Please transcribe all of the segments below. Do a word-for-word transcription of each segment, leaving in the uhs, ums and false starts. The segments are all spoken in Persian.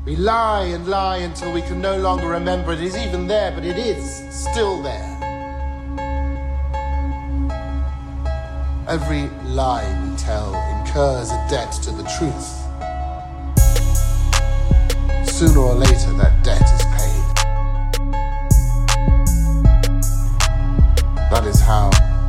We lie and lie until we can no longer remember it is even there, but it is still there. Every lie we tell incurs a debt to the truth. Sooner or later, that debt is paid. That is how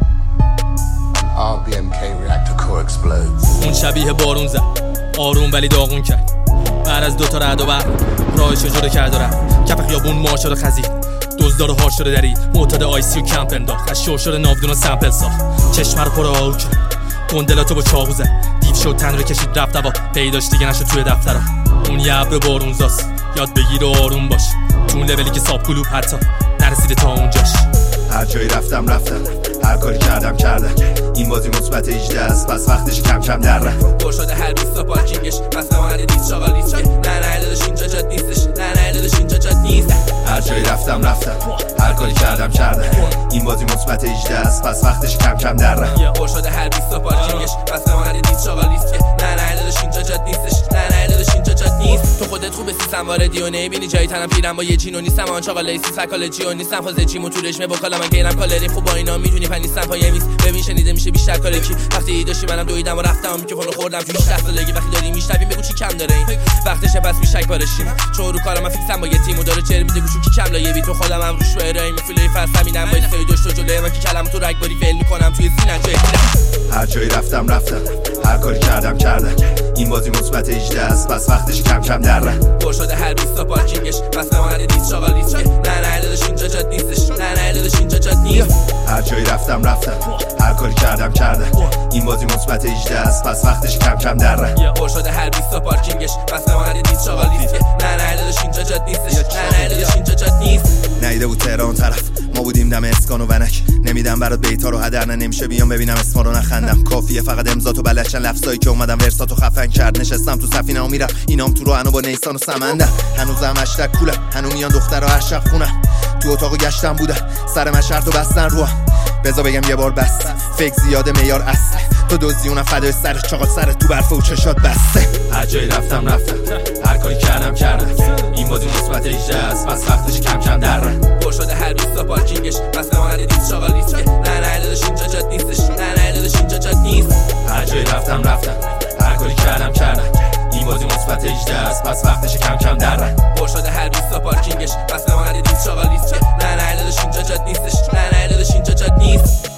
an R B M K reactor core explodes. اون شبیه بارون زد، آروم ولی داغون کرد. بعد از دوتا رعد و برق راهش رو جدا کرد و رفت. کف خیابون مار شده خزید، دزدار هار شده درید، معتاد آیسی و کمپ انداخت، از شو شده ناودون و سمپل ساخت. چشم رو پر آهو کرد، گندلاتو با چاقو زد، دیو شد تن رو کشید رفت هوا، پیداش دیگه نشد توی دفترها. اون یه ابر بارونزاست، یاد بگیر و آروم باش، تو اون لولی که ساب کلوب حتی نرسیده تا اونجاش. هر جایی رفتم رفتم، هر کاری کردم کردم، این بازی مثبت هجده است، پس وقتش کم کم در رفت. پر شده هر بیست تا پارکینگش، پس بمانده دیست شاغال لیست که نه نه داداش اینجا جات نیستش، نه نه داداش اینجا جات نیست. هر جایی رفتم رفتم، هر کاری کردم کردم، این بازی مثبت هجده است، پس وقتش کم کم در رفت. پر شده هر بیست تا پارکینگش، پس بمانده دیست شاغال لیست که نه نه داداش اینجا جات نیستش، نه نه داداش اینجا جات نیست. تو خودت خوبه سیستم واردی و نمیبینی جایی تنم پیرم با یه جینو نیستم، آن چاقال لیسی سایکولوژی و نیستم، فاز جیمو تو رشمه بکالا من گیرم کالری خوب با اینا میدونی پن نیستم پای میز. ببین شنیده میشه بیشتر کاری کی، وقتی داشتی منم دویدم و رفتم میکروفون رو خوردم تو هجده سالگی. وقتی داری میشنویم بگو چی کم داره این وقتشه، پس میشک بارشین چون رو کارم من فیکسم با یه تیم و داره چر میده گوشو کی کم لایه بی تو خودم هم روش ارائه میفلای فرض همینم با استوی داشت و جلوی من کی کلام تو رگباری فعل میکنم توی سینه جای هر جایی رفتم رفتم، هر کاری کردم کردم، این بازی مثبت هجده است، پس وقتش کم کم در رفت. پر شده هر بیست تا پارکینگش، پس بمانده دیست شاغال لیست که نه نه داداش اینجا جات نیستش، نه نه داداش اینجا جات نیست. هر جایی رفتم رفتم، هر کاری کردم کردم، این بازی مثبت هجده است، پس وقتش کم کم در رفت. پر شده هر بیست تا پارکینگش، پس بمانده دیست شاغال لیست که نه نه داداش اینجا جات نیستش، نه نه داداش اینجا جات نیست. نیده بود تهران طرف، ما بودیم دم اسکان و ونک، نمیدم برات بیتا رو هدر، نه نمیشه بیام ببینم اسما رو نخندم، کافیه فقط امضا تو بلدشن لفظایی که اومدم ورساتو خفن کرد. نشستم تو سفینه و میرم اینام تو رو انو با نیسان و سمندم، هنوزم اشتک کولم، هنو میان دخترها هر شب خونم، تو اتاقو گشتم بودم سر من شرط و بستن روم، بذار بگم یه بار بس فکر زیاده میار اصله، تو دوزی اونم فدای سر چاقال سر تو برفه و چشات بسته. هر جایی رفتم رفتم، هر کاری کردم کردم، این بازی مثبت هجده است، پس وقتش کم کم در رفت. پر شده هر بیست تا پارکینگش، پس بمانده دیست شاغال لیست که نه نه داداش اینجا جات نیستش، نه نه داداش اینجا جات نیست. هر جایی رفتم رفتم، هر کاری کردم کردم، این بازی مثبت هجده است، پس وقتش کم کم در رفت. پر شده هر بیست تا پارکینگش، پس بمانده دیست شاغال لیست که نه نه داداش اینجا جات نیستش، نه نه داداش اینجا جات نیست.